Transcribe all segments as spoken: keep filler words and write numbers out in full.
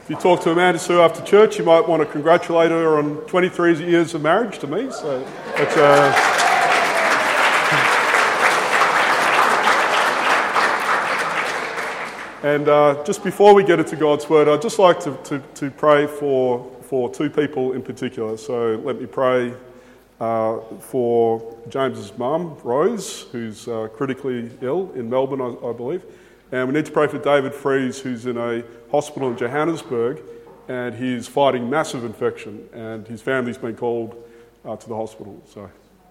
If you talk to Amanda Sue after church, you might want to congratulate her on twenty-three years of marriage to me. So that's uh... And uh, just before we get into God's Word, I'd just like to, to, to pray for, for two people in particular. So let me pray uh, for James's mum, Rose, who's uh, critically ill in Melbourne, I, I believe. And we need to pray for David Fries, who's in a hospital in Johannesburg, and he's fighting massive infection, and his family's been called uh, to the hospital. So.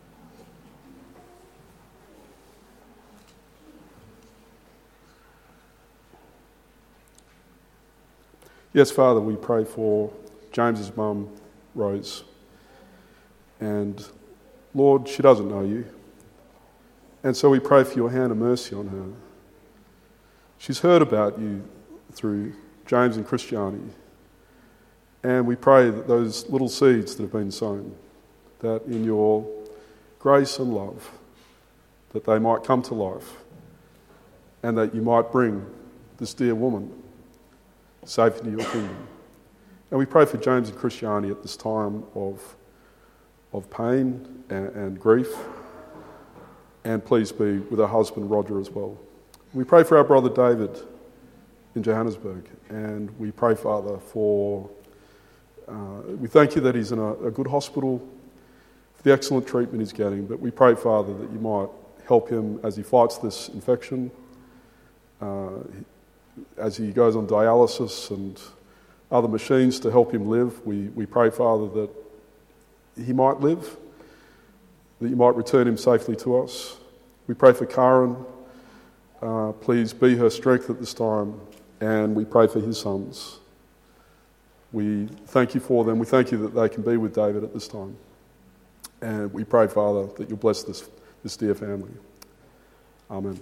Yes, Father, we pray for James's mum, Rose. And Lord, she doesn't know you. And so we pray for your hand of mercy on her. She's heard about you through James and Christianity. And we pray that those little seeds that have been sown, that in your grace and love, that they might come to life, and that you might bring this dear woman safe into your kingdom. And we pray for James and Christianity at this time of, of pain and, and grief. And please be with her husband, Roger, as well. We pray for our brother David in Johannesburg. And we pray, Father, for... Uh, we thank you that he's in a, a good hospital, for the excellent treatment he's getting. But we pray, Father, that you might help him as he fights this infection, uh, as he goes on dialysis and other machines to help him live. We, we pray, Father, that he might live, that you might return him safely to us. We pray for Karen. Uh, please be her strength at this time. And we pray for his sons. We thank you for them. We thank you that they can be with David at this time. And we pray, Father, that you'll bless this, this dear family. Amen.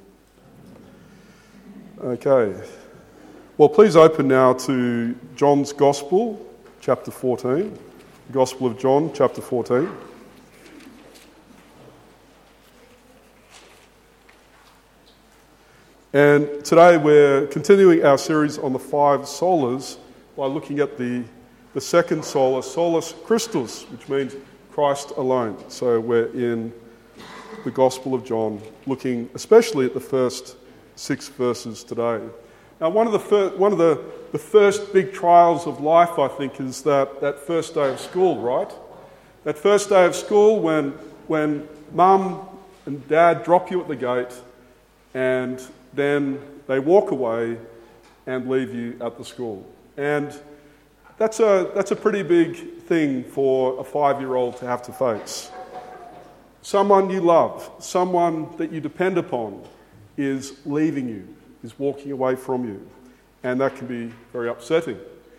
Okay. Well, please open now to John's Gospel, chapter fourteen. The Gospel of John, chapter fourteen. And today we're continuing our series on the five solas by looking at the, the second sola, Solus Christus, which means Christ alone. So we're in the Gospel of John, looking especially at the first six verses today. Now, one of the fir- one of the, the first big trials of life, I think, is that, that first day of school, right? That first day of school when when mum and dad drop you at the gate, and then they walk away and leave you at the school. And that's a that's a pretty big thing for a five-year-old to have to face. Someone you love, someone that you depend upon, is leaving you, is walking away from you. And that can be very upsetting.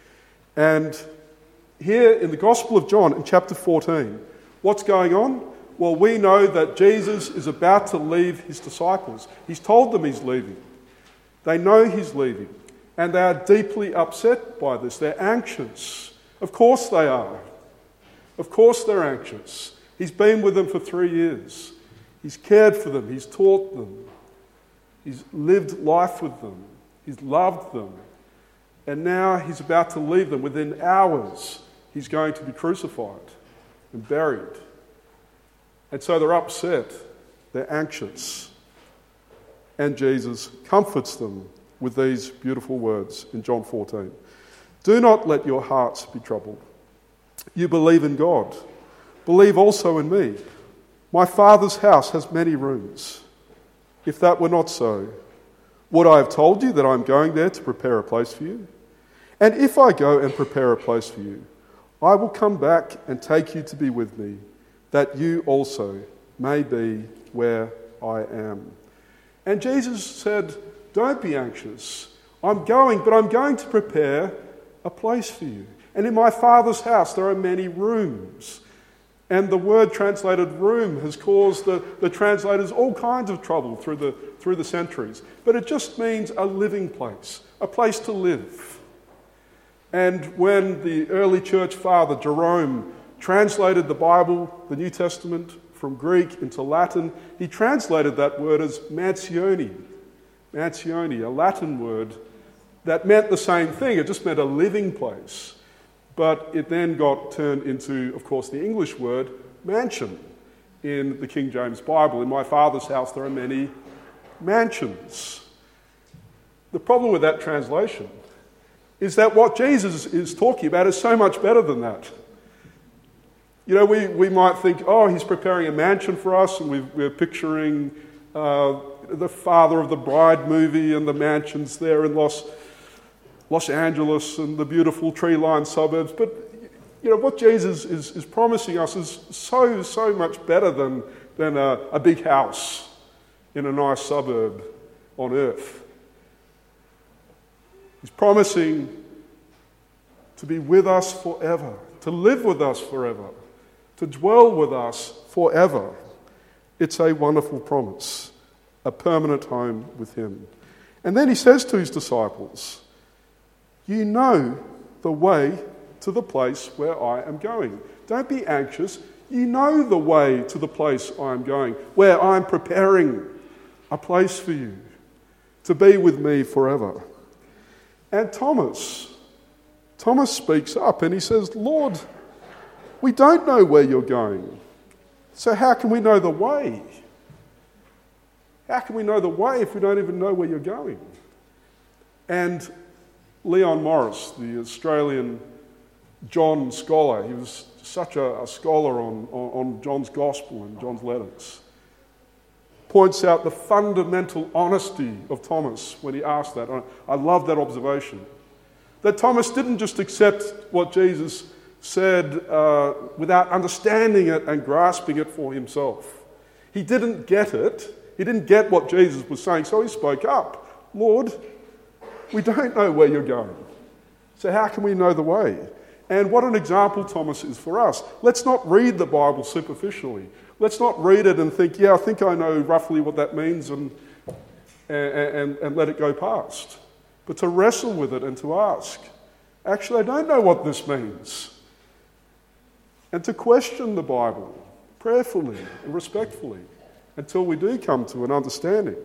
And here in the Gospel of John, in chapter fourteen, what's going on? Well, we know that Jesus is about to leave his disciples. He's told them he's leaving. They know he's leaving. And they are deeply upset by this. They're anxious. Of course they are. Of course they're anxious. He's been with them for three years. He's cared for them. He's taught them. He's lived life with them. He's loved them. And now he's about to leave them. Within hours, he's going to be crucified and buried. And so they're upset. They're anxious. And Jesus comforts them with these beautiful words in John fourteen. Do not let your hearts be troubled. You believe in God. Believe also in me. My Father's house has many rooms. If that were not so, would I have told you that I'm going there to prepare a place for you? And if I go and prepare a place for you, I will come back and take you to be with me, that you also may be where I am. And Jesus said, don't be anxious. I'm going, but I'm going to prepare a place for you. And in my Father's house there are many rooms. And the word translated room has caused the, the translators all kinds of trouble through the, through the centuries. But it just means a living place, a place to live. And when the early church father, Jerome, translated the Bible, the New Testament, from Greek into Latin, he translated that word as mansione. Mansione, a Latin word that meant the same thing. It just meant a living place. But it then got turned into, of course, the English word mansion in the King James Bible. In my Father's house there are many mansions. The problem with that translation is that what Jesus is talking about is so much better than that. You know, we, we might think, oh, he's preparing a mansion for us, and we've, we're picturing uh, the Father of the Bride movie and the mansions there in Los, Los Angeles and the beautiful tree-lined suburbs. But, you know, what Jesus is, is promising us is so, so much better than, than a, a big house in a nice suburb on earth. He's promising to be with us forever, to live with us forever, to dwell with us forever. It's a wonderful promise, a permanent home with him. And then he says to his disciples, you know the way to the place where I am going. Don't be anxious. You know the way to the place I am going, where I am preparing a place for you to be with me forever. And Thomas, Thomas speaks up and he says, Lord, we don't know where you're going, so how can we know the way? How can we know the way if we don't even know where you're going? And Leon Morris, the Australian John scholar, he was such a, a scholar on, on, on John's Gospel and John's letters, points out the fundamental honesty of Thomas when he asked that. I, I love that observation. That Thomas didn't just accept what Jesus said uh, without understanding it and grasping it for himself. He didn't get it. He didn't get what Jesus was saying, so he spoke up. Lord, we don't know where you're going, so how can we know the way? And what an example Thomas is for us. Let's not read the Bible superficially. Let's not read it and think, yeah, I think I know roughly what that means, and, and, and, and let it go past. But to wrestle with it and to ask, actually, I don't know what this means. And to question the Bible prayerfully and respectfully until we do come to an understanding.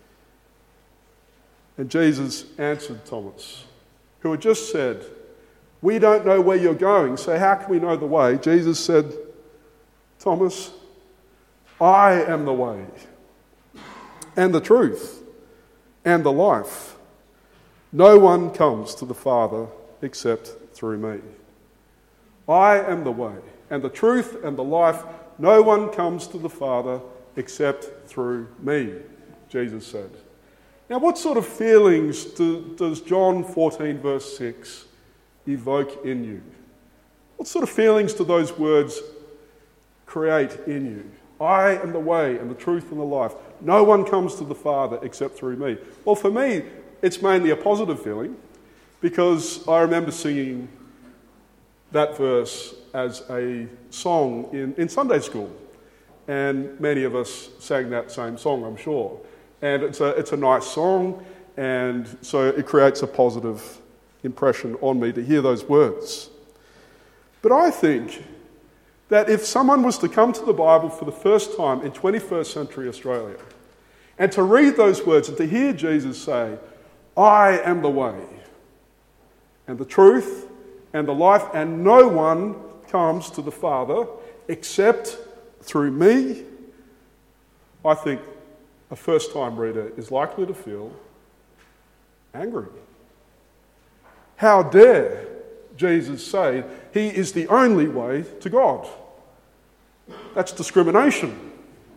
And Jesus answered Thomas, who had just said, we don't know where you're going, so how can we know the way? Jesus said, Thomas, I am the way and the truth and the life. No one comes to the Father except through me. I am the way and the truth and the life. No one comes to the Father except through me, Jesus said. Now, what sort of feelings do, does John fourteen verse six evoke in you? What sort of feelings do those words create in you? I am the way and the truth and the life. No one comes to the Father except through me. Well, for me, it's mainly a positive feeling, because I remember singing that verse as a song in, in Sunday school. And many of us sang that same song, I'm sure. And it's a, it's a nice song, and so it creates a positive impression on me to hear those words. But I think that if someone was to come to the Bible for the first time in twenty-first century Australia, and to read those words and to hear Jesus say, I am the way and the truth and the life, and no one comes to the Father except through me, I think a first-time reader is likely to feel angry. How dare Jesus say he is the only way to God? That's discrimination.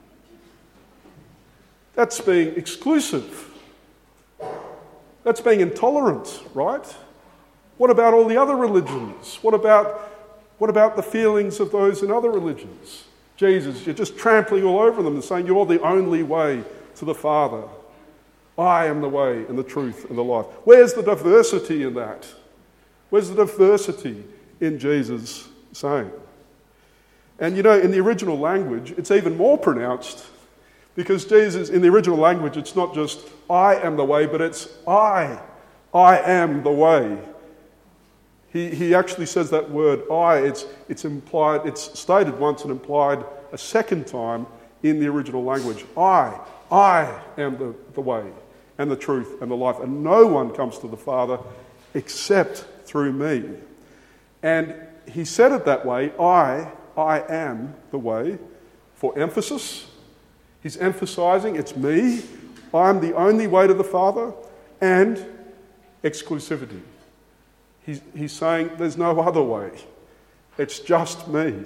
That's being exclusive. That's being intolerant, right? What about all the other religions? What about, what about the feelings of those in other religions? Jesus, you're just trampling all over them and saying you're the only way to the Father. I am the way and the truth and the life. Where's the diversity in that? Where's the diversity in Jesus saying? And you know, in the original language, it's even more pronounced, because Jesus, in the original language, it's not just I am the way, but it's I. I am the way. He, he actually says that word I. It's, it's implied, it's stated once and implied a second time in the original language. I. I am the, the way and the truth and the life, and no one comes to the Father except through me. And he said it that way, I, I am the way, for emphasis. He's emphasizing it's me, I'm the only way to the Father, and exclusivity. He's, he's saying there's no other way. It's just me.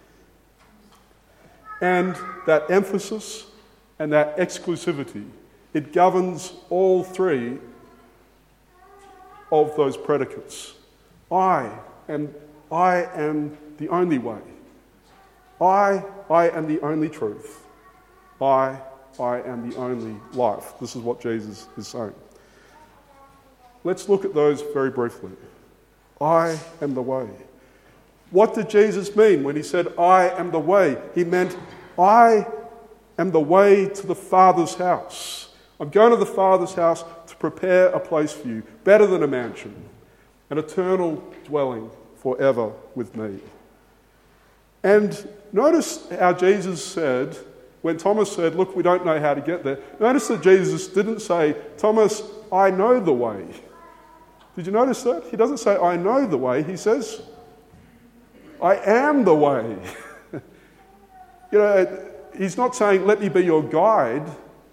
And that emphasis and that exclusivity, it governs all three of those predicates. I am, I am the only way. I, I am the only truth. I, I am the only life. This is what Jesus is saying. Let's look at those very briefly. I am the way. What did Jesus mean when he said, I am the way? He meant, I am the way to the Father's house. I'm going to the Father's house to prepare a place for you, better than a mansion, an eternal dwelling forever with me. And notice how Jesus said, when Thomas said, look, we don't know how to get there, notice that Jesus didn't say, Thomas, I know the way. Did you notice that? He doesn't say, I know the way. He says, I am the way. You know, he's not saying, let me be your guide,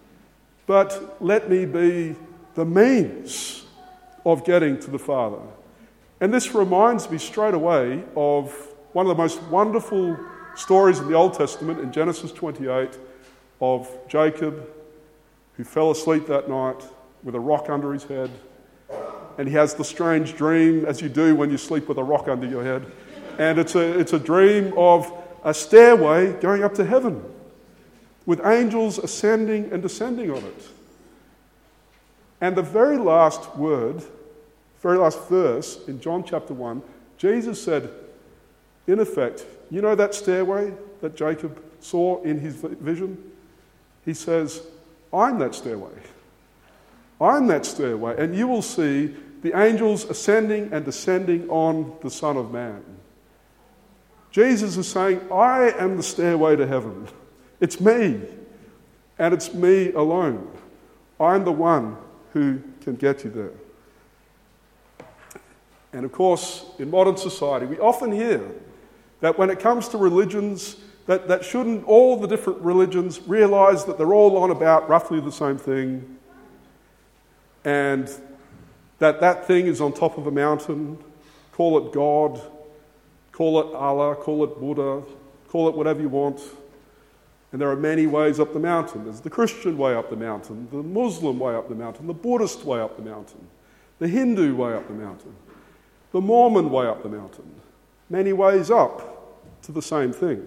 but let me be the means of getting to the Father. And this reminds me straight away of one of the most wonderful stories in the Old Testament, in Genesis twenty-eight, of Jacob, who fell asleep that night with a rock under his head. And he has the strange dream, as you do when you sleep with a rock under your head. And it's a, it's a dream of a stairway going up to heaven, with angels ascending and descending on it. And the very last word, very last verse in John chapter one, Jesus said, in effect, you know that stairway that Jacob saw in his vision? He says, I'm that stairway. I'm that stairway. And you will see the angels ascending and descending on the Son of Man. Jesus is saying, I am the stairway to heaven. It's me. And it's me alone. I'm the one who can get you there. And of course, in modern society, we often hear that when it comes to religions, that, that shouldn't all the different religions realise that they're all on about roughly the same thing, and that that thing is on top of a mountain, call it God, call it Allah, call it Buddha, call it whatever you want. And there are many ways up the mountain. There's the Christian way up the mountain, the Muslim way up the mountain, the Buddhist way up the mountain, the Hindu way up the mountain, the Mormon way up the mountain. Many ways up to the same thing.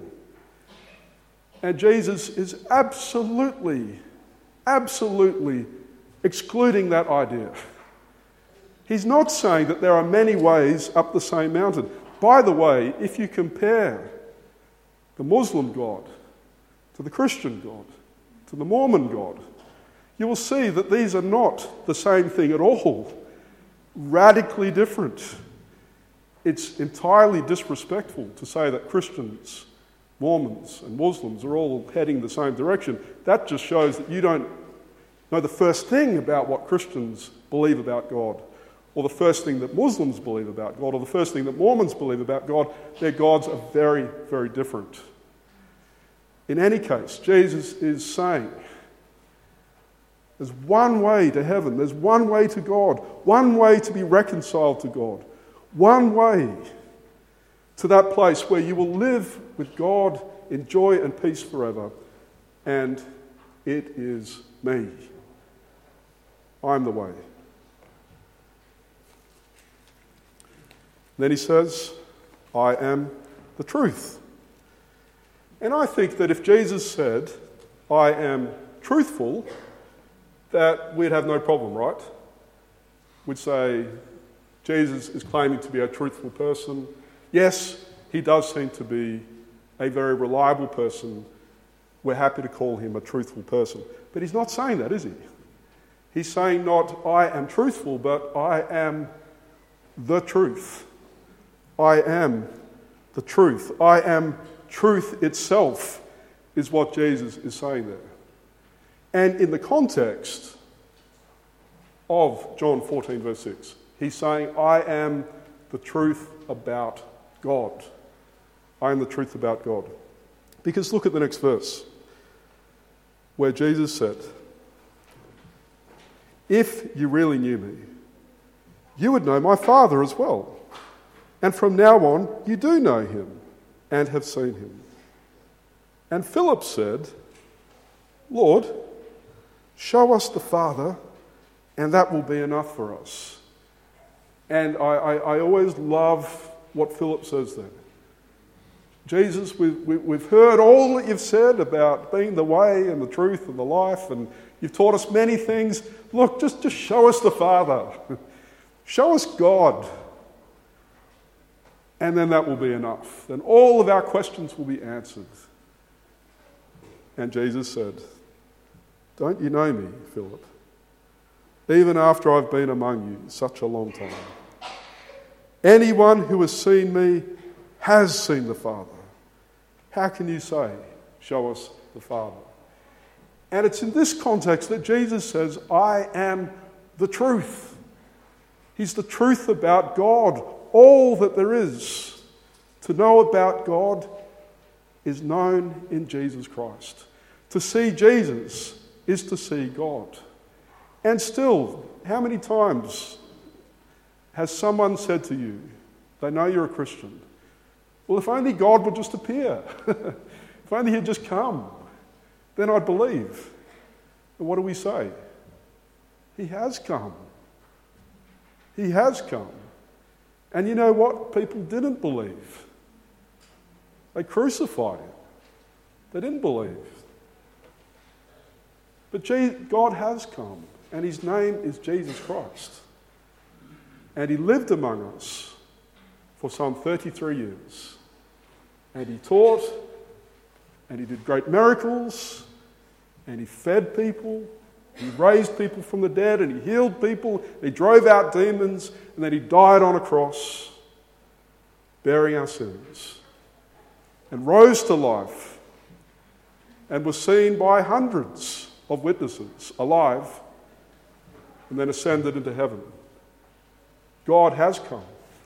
And Jesus is absolutely, absolutely excluding that idea. He's not saying that there are many ways up the same mountain. By the way, if you compare the Muslim God to the Christian God, to the Mormon God, you will see that these are not the same thing at all. Radically different. It's entirely disrespectful to say that Christians, Mormons, and Muslims are all heading the same direction. That just shows that you don't know the first thing about what Christians believe about God, or the first thing that Muslims believe about God, or the first thing that Mormons believe about God. Their gods are very, very different. In any case, Jesus is saying there's one way to heaven, there's one way to God, one way to be reconciled to God, one way to that place where you will live with God in joy and peace forever, and it is me. I'm the way. Then he says, I am the truth. And I think that if Jesus said, I am truthful, that we'd have no problem, right? We'd say, Jesus is claiming to be a truthful person. Yes, he does seem to be a very reliable person. We're happy to call him a truthful person. But he's not saying that, is he? He's saying not, I am truthful, but I am the truth. I am the truth. I am truth itself, is what Jesus is saying there. And in the context, of John fourteen, verse six. He's saying, I am the truth about God. I am the truth about God. Because look at the next verse, where Jesus said, if you really knew me, you would know my Father as well. And from now on, you do know him and have seen him. And Philip said, Lord, show us the Father, and that will be enough for us. And I, I, I always love what Philip says there. Jesus, we, we, we've heard all that you've said about being the way and the truth and the life, and you've taught us many things. Look, just, just show us the Father. Show us God. And then that will be enough. Then all of our questions will be answered. And Jesus said, don't you know me, Philip? Even after I've been among you such a long time. Anyone who has seen me has seen the Father. How can you say, show us the Father? And it's in this context that Jesus says, I am the truth. He's the truth about God. All that there is to know about God is known in Jesus Christ. To see Jesus is to see God. And still, how many times has someone said to you, they know you're a Christian, well, if only God would just appear, if only he'd just come, then I'd believe. And what do we say? He has come. He has come. And you know what? People didn't believe. They crucified him. They didn't believe. But God has come, and his name is Jesus Christ. And he lived among us for some thirty-three years. And he taught, and he did great miracles, and he fed people, he raised people from the dead, and he healed people, he drove out demons, and then he died on a cross, bearing our sins, and rose to life, and was seen by hundreds of witnesses alive, and then ascended into heaven. God has come.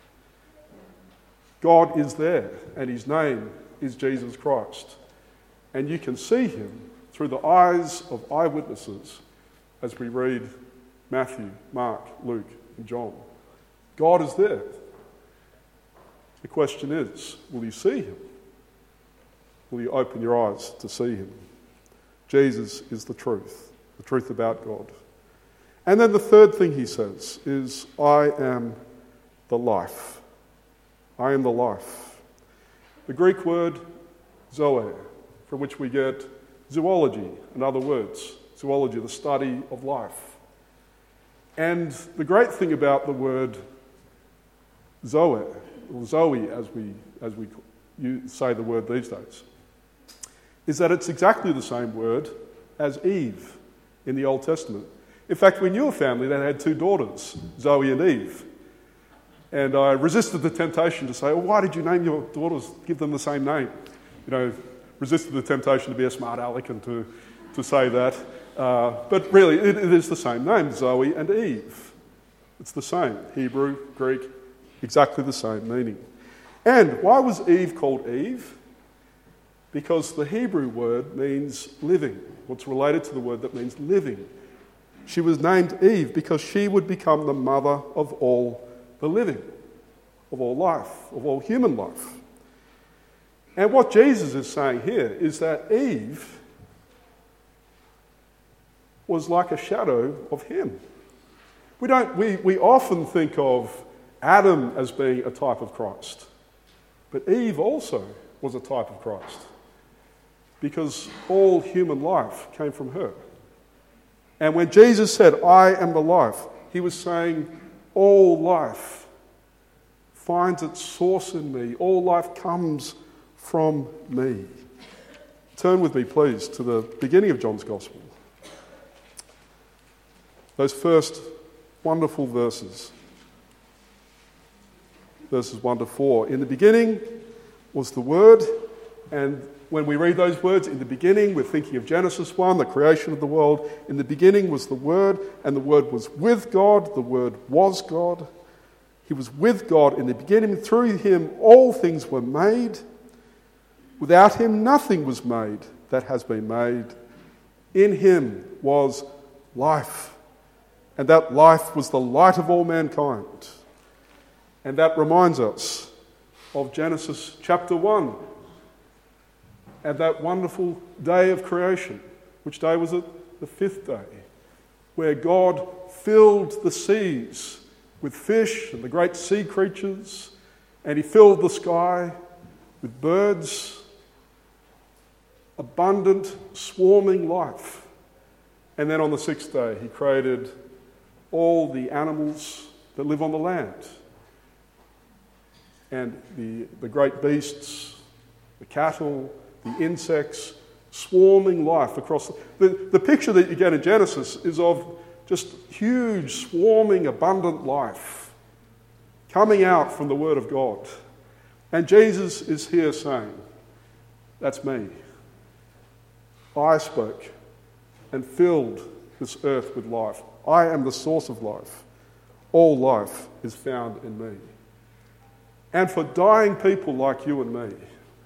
God is there, and his name is Jesus Christ. And you can see him through the eyes of eyewitnesses as we read Matthew, Mark, Luke, and John. God is there. The question is, will you see him? Will you open your eyes to see him? Jesus is the truth, the truth about God. And then the third thing he says is, I am the life. I am the life. The Greek word zoe, from which we get zoology and other words. Zoology, the study of life. And the great thing about the word zoe, or zoe as we, as we say the word these days, is that it's exactly the same word as Eve in the Old Testament. In fact, we knew a family that had two daughters, Zoe and Eve. And I resisted the temptation to say, well, why did you name your daughters, give them the same name? You know, resisted the temptation to be a smart aleck and to, to say that. Uh, but really, it, it is the same name, Zoe and Eve. It's the same, Hebrew, Greek, exactly the same meaning. And why was Eve called Eve? Because the Hebrew word means living. What's related to the word that means living. She was named Eve because she would become the mother of all the living, of all life, of all human life. And what Jesus is saying here is that Eve was like a shadow of him. We don't. We, we often think of Adam as being a type of Christ, but Eve also was a type of Christ because all human life came from her. And when Jesus said, I am the life, he was saying, all life finds its source in me. All life comes from me. Turn with me, please, to the beginning of John's Gospel. Those first wonderful verses. Verses one to four. In the beginning was the Word. And when we read those words, in the beginning, we're thinking of Genesis one, the creation of the world. In the beginning was the Word, and the Word was with God. The Word was God. He was with God in the beginning. Through him all things were made. Without him nothing was made that has been made. In him was life, and that life was the light of all mankind. And that reminds us of Genesis chapter one and that wonderful day of creation. Which day was it? The fifth day, where God filled the seas with fish and the great sea creatures, and he filled the sky with birds, abundant, swarming life. And then on the sixth day, he created all the animals that live on the land, and the, the great beasts, the cattle, the insects, swarming life across. The, the, the picture that you get in Genesis is of just huge, swarming, abundant life coming out from the Word of God. And Jesus is here saying, that's me. I spoke and filled this earth with life. I am the source of life. All life is found in me. And for dying people like you and me,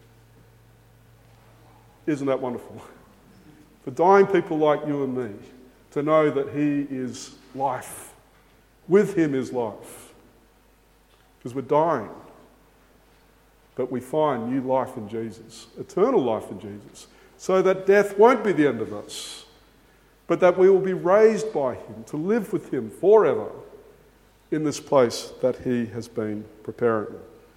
isn't that wonderful? For dying people like you and me, to know that he is life. With him is life. Because we're dying, but we find new life in Jesus, eternal life in Jesus, so that death won't be the end of us, but that we will be raised by him to live with him forever in this place that he has been preparing.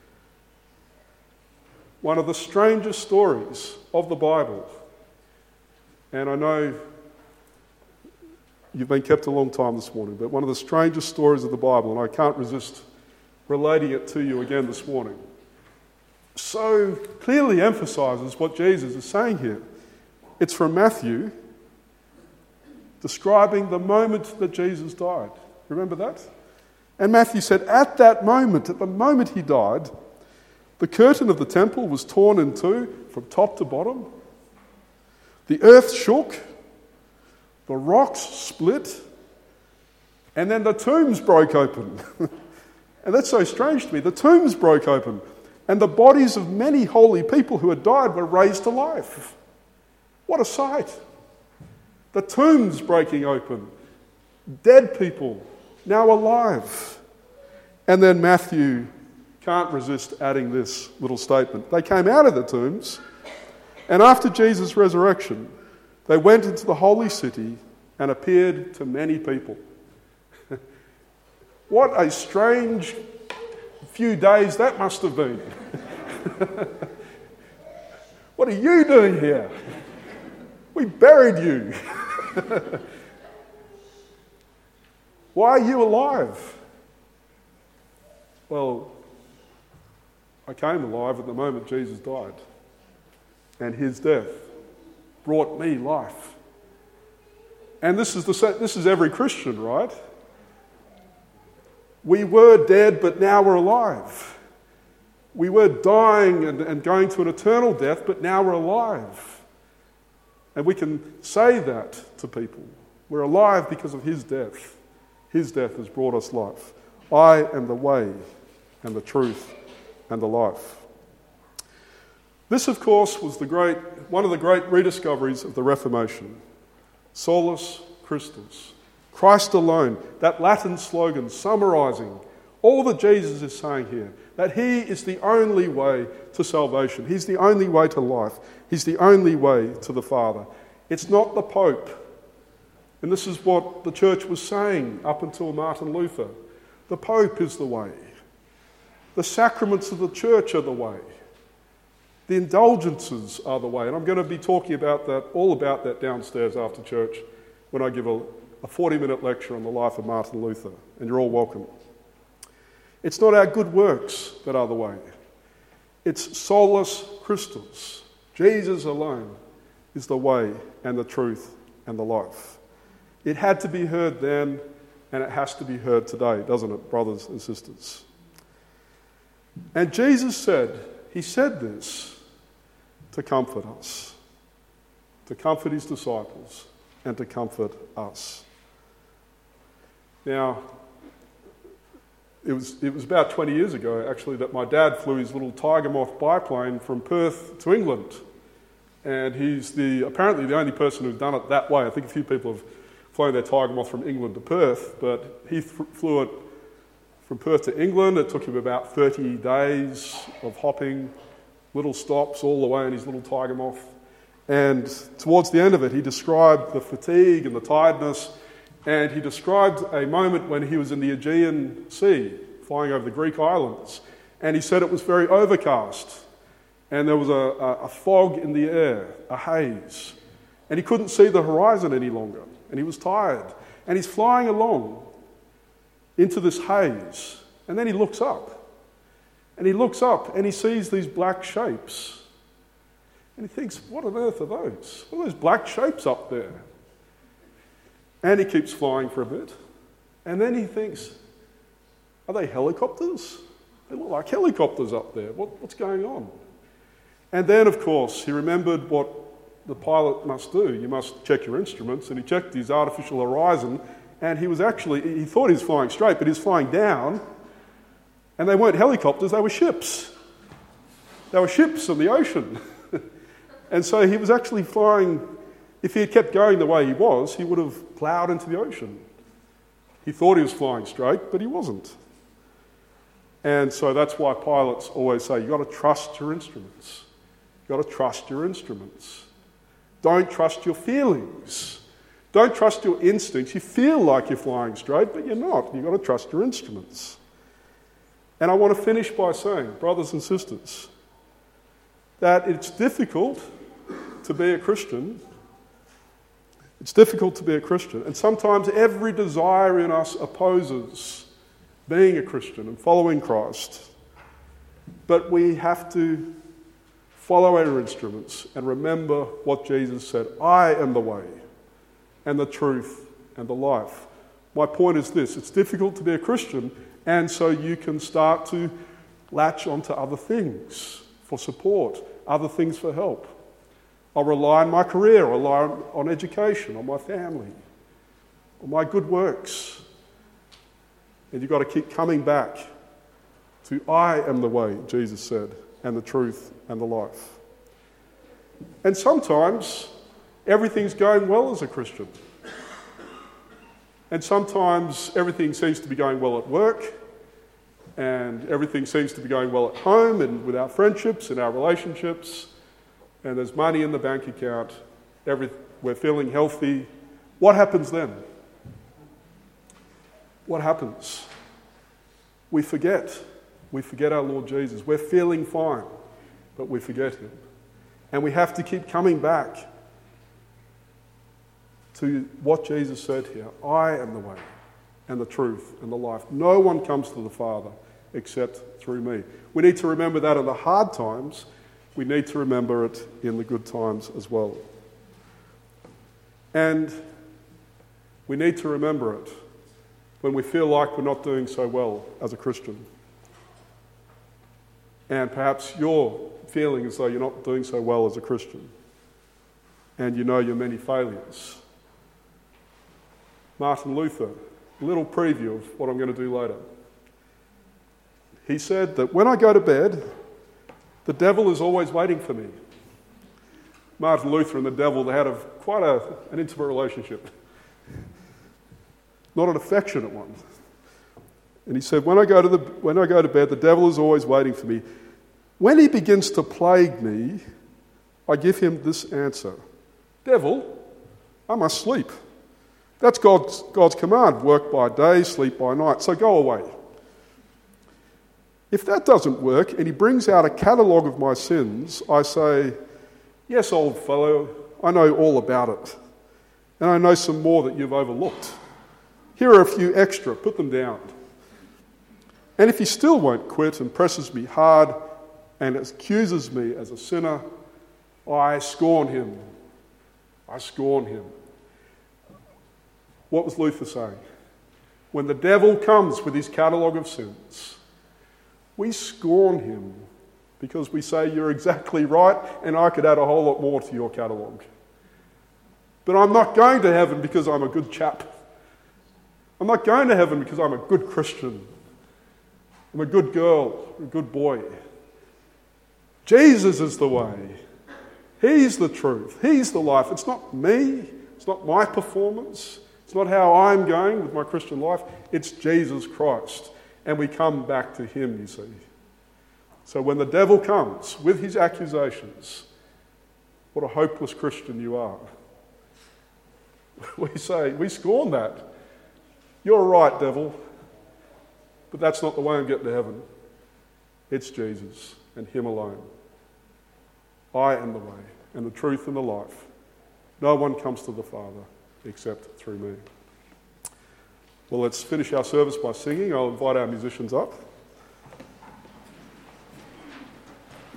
One of the strangest stories of the Bible, and I know you've been kept a long time this morning, but one of the strangest stories of the Bible, and I can't resist relating it to you again this morning, so clearly emphasises what Jesus is saying here. It's from Matthew, describing the moment that Jesus died. Remember that? And Matthew said, at that moment, at the moment he died, the curtain of the temple was torn in two from top to bottom. The earth shook, the rocks split, and then the tombs broke open. And that's so strange to me. The tombs broke open, and the bodies of many holy people who had died were raised to life. What a sight. The tombs breaking open, dead people now alive. And then Matthew can't resist adding this little statement. They came out of the tombs, and after Jesus' resurrection, they went into the holy city and appeared to many people. What a strange few days that must have been. What are you doing here? We buried you. Why are you alive? Well, I came alive at the moment Jesus died, and his death brought me life. And this is the this is every Christian, right? We were dead, but now we're alive. We were dying and, and going to an eternal death, but now we're alive. And we can say that to people. We're alive because of his death. His death has brought us life. I am the way and the truth and the life. This, of course, was the great one of the great rediscoveries of the Reformation. Solus Christus. Christ alone, that Latin slogan summarising all that Jesus is saying here, that he is the only way to salvation. He's the only way to life. He's the only way to the Father. It's not the Pope. And this is what the church was saying up until Martin Luther. The Pope is the way. The sacraments of the church are the way. The indulgences are the way. And I'm going to be talking about that, all about that downstairs after church when I give a a forty-minute lecture on the life of Martin Luther, and you're all welcome. It's not our good works that are the way. It's solus Christus. Jesus alone is the way and the truth and the life. It had to be heard then, and it has to be heard today, doesn't it, brothers and sisters? And Jesus said, he said this to comfort us, to comfort his disciples, and to comfort us. Now, it was, it was about twenty years ago, actually, that my dad flew his little Tiger Moth biplane from Perth to England. And he's the apparently the only person who's done it that way. I think a few people have flown their Tiger Moth from England to Perth, but he th- flew it from Perth to England. It took him about thirty days of hopping, little stops all the way in his little Tiger Moth. And towards the end of it, he described the fatigue and the tiredness, and he described a moment when he was in the Aegean Sea, flying over the Greek islands. And he said it was very overcast, and there was a, a, a fog in the air, a haze. And he couldn't see the horizon any longer, and he was tired. And he's flying along into this haze, and then he looks up. And he looks up, and he sees these black shapes. And he thinks, what on earth are those? What are those black shapes up there? And he keeps flying for a bit. And then he thinks, are they helicopters? They look like helicopters up there. What, what's going on? And then, of course, he remembered what the pilot must do. You must check your instruments. And he checked his artificial horizon. And he was actually, he thought he was flying straight, but he was flying down. And they weren't helicopters, they were ships. They were ships in the ocean. And so he was actually flying, if he had kept going the way he was, he would have ploughed into the ocean. He thought he was flying straight, but he wasn't. And so that's why pilots always say, you've got to trust your instruments. You've got to trust your instruments. Don't trust your feelings. Don't trust your instincts. You feel like you're flying straight, but you're not. You've got to trust your instruments. And I want to finish by saying, brothers and sisters, that it's difficult to be a Christian. It's difficult to be a Christian. And sometimes every desire in us opposes being a Christian and following Christ. But we have to follow our instruments and remember what Jesus said. I am the way and the truth and the life. My point is this. It's difficult to be a Christian, and so you can start to latch onto other things for support, other things for help. I'll rely on my career, I'll rely on education, on my family, on my good works. And you've got to keep coming back to I am the way, Jesus said, and the truth and the life. And sometimes everything's going well as a Christian. And sometimes everything seems to be going well at work, and everything seems to be going well at home and with our friendships and our relationships, and there's money in the bank account, every, we're feeling healthy. What happens then? What happens? We forget. We forget our Lord Jesus. We're feeling fine, but we forget him. And we have to keep coming back to what Jesus said here. I am the way and the truth and the life. No one comes to the Father except through me. We need to remember that in the hard times. We need to remember it in the good times as well. And we need to remember it when we feel like we're not doing so well as a Christian. And perhaps you're feeling as though you're not doing so well as a Christian, and you know your many failures. Martin Luther, a little preview of what I'm going to do later. He said that when I go to bed, the devil is always waiting for me. Martin Luther and the devil, they had a, quite a, an intimate relationship. Not an affectionate one. And he said, when I go to the when I go to bed, the devil is always waiting for me. When he begins to plague me, I give him this answer. Devil, I must sleep. That's God's, God's command. Work by day, sleep by night. So go away. If that doesn't work, and he brings out a catalogue of my sins, I say, yes, old fellow, I know all about it. And I know some more that you've overlooked. Here are a few extra. Put them down. And if he still won't quit and presses me hard and accuses me as a sinner, I scorn him. I scorn him. What was Luther saying? When the devil comes with his catalogue of sins, we scorn him because we say you're exactly right and I could add a whole lot more to your catalogue. But I'm not going to heaven because I'm a good chap. I'm not going to heaven because I'm a good Christian. I'm a good girl, a good boy. Jesus is the way. He's the truth. He's the life. It's not me. It's not my performance. It's not how I'm going with my Christian life. It's Jesus Christ. And we come back to him, you see. So when the devil comes with his accusations, what a hopeless Christian you are. We say, we scorn that. You're right, devil. But that's not the way I'm getting to heaven. It's Jesus and him alone. I am the way and the truth and the life. No one comes to the Father except through me. Well, let's finish our service by singing. I'll invite our musicians up.